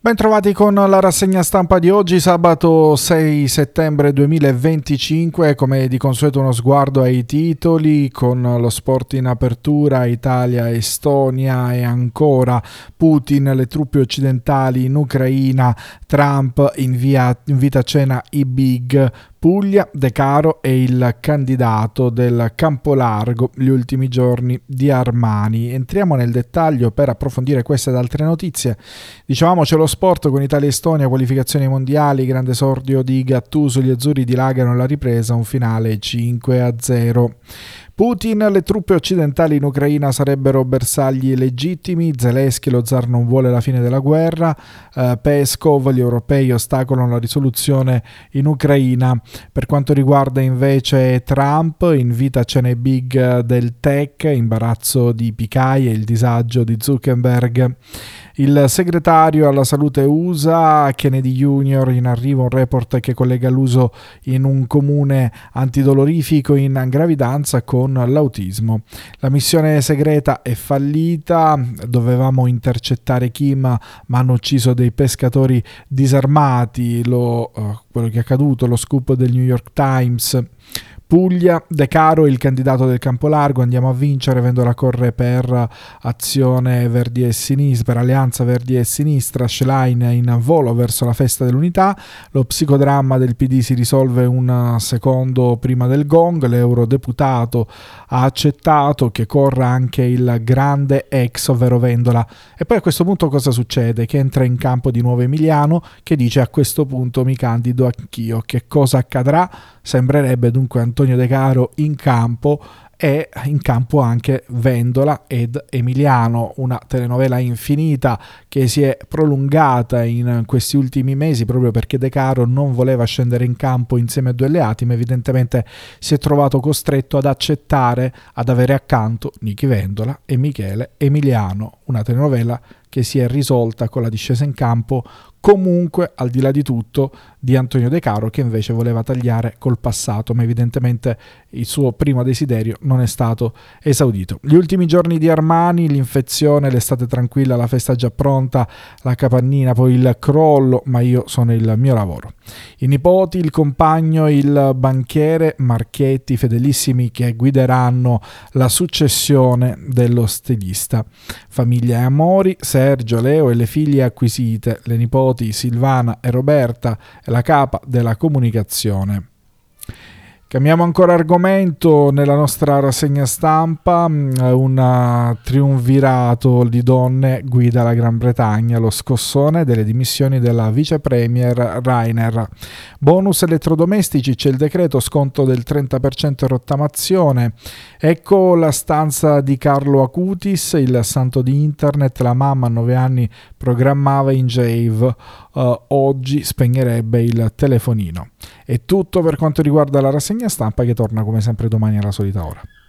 Bentrovati con la rassegna stampa di oggi, sabato 6 settembre 2025, come di consueto uno sguardo ai titoli con lo sport in apertura, Italia, Estonia e ancora Putin, le truppe occidentali in Ucraina, Trump invita a cena i big, Puglia, De Caro è il candidato del Campolargo, gli ultimi giorni di Armani. Entriamo nel dettaglio per approfondire queste ed altre notizie. Dicevamo c'è lo sport con Italia e Estonia, qualificazioni mondiali, grande esordio di Gattuso, gli azzurri dilagano la ripresa, un finale 5-0. Putin, le truppe occidentali in Ucraina sarebbero bersagli legittimi, Zelensky, lo zar non vuole la fine della guerra, Peskov, gli europei ostacolano la risoluzione in Ucraina. Per quanto riguarda invece Trump, invita a cene big del tech, imbarazzo di Picai e il disagio di Zuckerberg. Il segretario alla salute USA, Kennedy Jr., in arrivo un report che collega l'uso in un comune antidolorifico in gravidanza con l'autismo. La missione segreta è fallita, dovevamo intercettare Kim ma hanno ucciso dei pescatori disarmati, quello che è accaduto, lo scoop del New York Times. Puglia, De Caro, il candidato del Campolargo, andiamo a vincere, Vendola corre per Azione Verdi e Sinistra, per Alleanza Verdi e Sinistra, Schlein in volo verso la festa dell'unità, lo psicodramma del PD si risolve un secondo prima del gong, l'eurodeputato ha accettato che corra anche il grande ex, ovvero Vendola. E poi a questo punto cosa succede? Che entra in campo di nuovo Emiliano, che dice a questo punto mi candido anch'io. Che cosa accadrà? Sembrerebbe dunque Antonio De Caro in campo e in campo anche Vendola ed Emiliano, una telenovela infinita che si è prolungata in questi ultimi mesi proprio perché De Caro non voleva scendere in campo insieme a due alleati, ma evidentemente si è trovato costretto ad accettare, ad avere accanto Nichi Vendola e Michele Emiliano, una telenovela che si è risolta con la discesa in campo comunque al di là di tutto di Antonio De Caro, che invece voleva tagliare col passato, ma evidentemente il suo primo desiderio non è stato esaudito. Gli ultimi giorni di Armani, l'infezione, l'estate tranquilla, la festa già pronta, la capannina, poi il crollo, ma io sono il mio lavoro. I nipoti, il compagno, il banchiere Marchetti, fedelissimi che guideranno la successione dello stilista. Famiglia e amori, Sergio, Leo e le figlie acquisite, le nipoti Silvana e Roberta e la capa della comunicazione. Cambiamo ancora argomento nella nostra rassegna stampa, un triumvirato di donne guida la Gran Bretagna, lo scossone delle dimissioni della vice premier Rainer. Bonus elettrodomestici, c'è il decreto, sconto del 30% in rottamazione. Ecco la stanza di Carlo Acutis, il santo di internet, la mamma a 9 anni programmava in Jave, oggi spegnerebbe il telefonino. È tutto per quanto riguarda la rassegna stampa che torna come sempre domani alla solita ora.